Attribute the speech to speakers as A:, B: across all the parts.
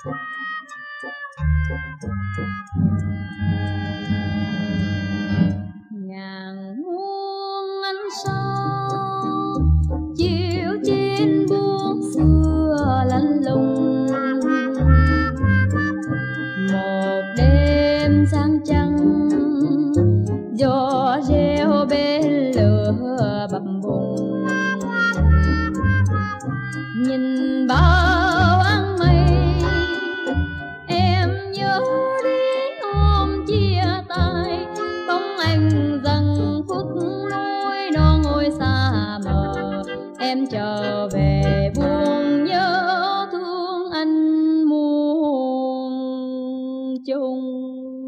A: Ngàn muôn ánh sao chiếu trên buông xưa lạnh lùng, một đêm sáng trăng gió reo bên lửa bập bùng. Nhìn bao áng mây em nhớ đến hôm chia tay, bóng anh dần phút nỗi đau ngôi xa mờ. Em trở về buồn nhớ thương anh muôn chung.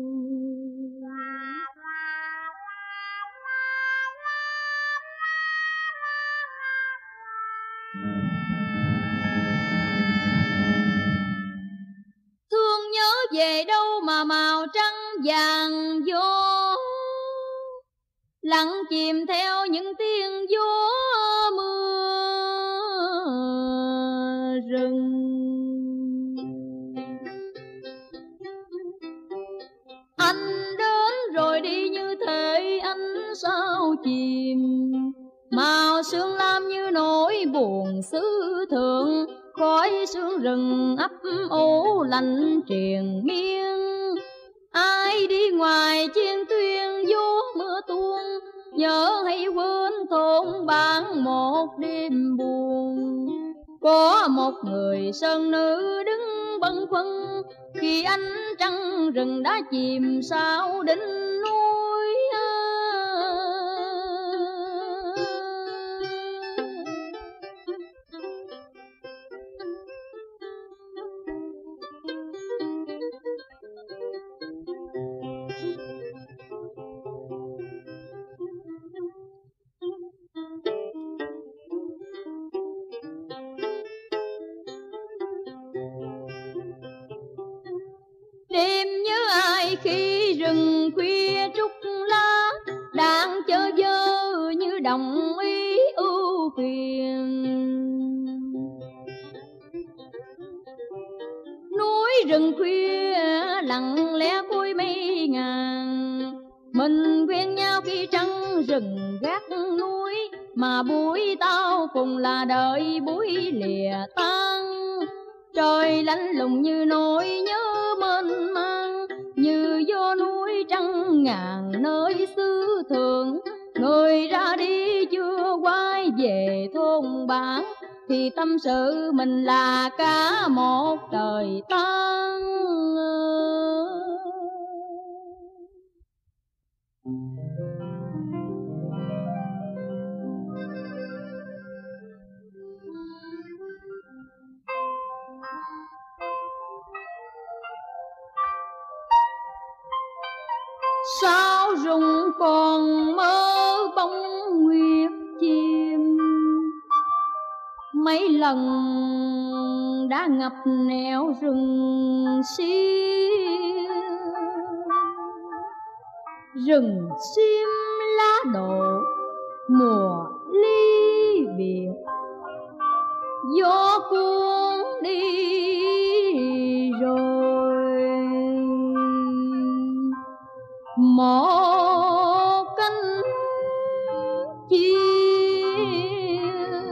A: Thương nhớ về đâu mà màu trắng vàng gió, lặng chìm theo những tiếng gió mưa rừng. Anh đến rồi đi như thể ánh sao chìm, màu sương lam như nỗi buồn xứ thượng. Khói sương rừng ấp ủ lạnh triền miên, ai đi ngoài trên tuyên gió mưa tuôn, nhớ hay quên thôn bản một đêm buồn. Có một người sơn nữ đứng bâng khuâng, khi ánh trăng rừng đã chìm sao đỉnh núi. Đêm nhớ ai khi rừng khuya trúc lá, đang chơ vơ như đồng ý ưu phiền. Núi rừng khuya lặng lẽ cuối mây ngàn, mình quen nhau khi trăng rừng gác núi, mà buổi tao cùng là đợi buổi lìa tan. Trời lạnh lùng như nỗi nhớ mênh mang, như gió núi trăng ngàn nơi xứ thường. Người ra đi chưa quay về thôn bản, thì tâm sự mình là cả một đời tan. Sao rụng còn mơ bóng nguyệt chim, mấy lần đã ngập nẻo rừng xiêm. Rừng xiêm lá đổ mùa ly biệt, gió cuốn đi rồi. Một cánh chim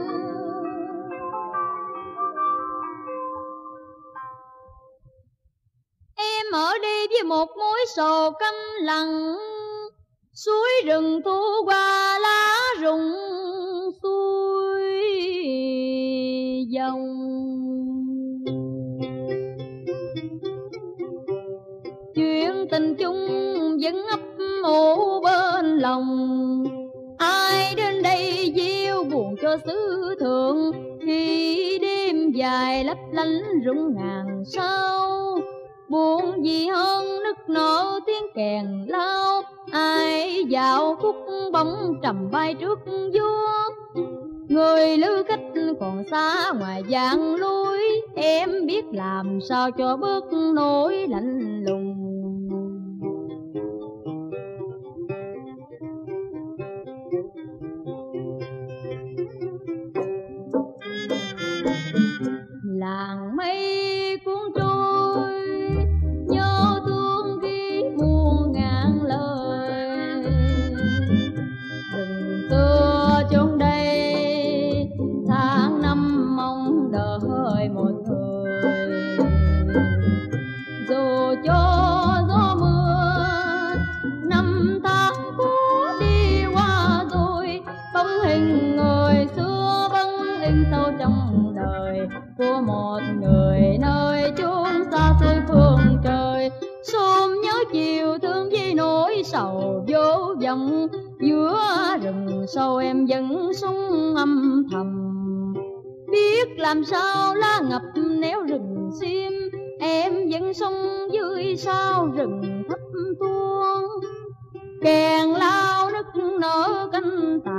A: em ở đây với một mối sầu căm lặng, suối rừng thu qua lá rụng xuôi dòng. Chuyện tình chung vẫn ấp ủ bên lòng, ai đến đây gieo buồn cho xứ thượng. Khi đêm dài lấp lánh rụng ngàn sao, buồn gì hơn nức nở tiếng kèn lao. Ai dạo khúc bóng trầm bay trước gió, người lữ khách còn xa ngoài giang lối. Em biết làm sao cho bớt nỗi lạnh lùng. Làng mây cuốn trôi vọng, giữa rừng sâu em vẫn sung âm thầm. Biết làm sao lá ngập néo rừng xiêm, em vẫn sống dưới sao rừng thấp tuôn. Kèn lao nức nở cánh tà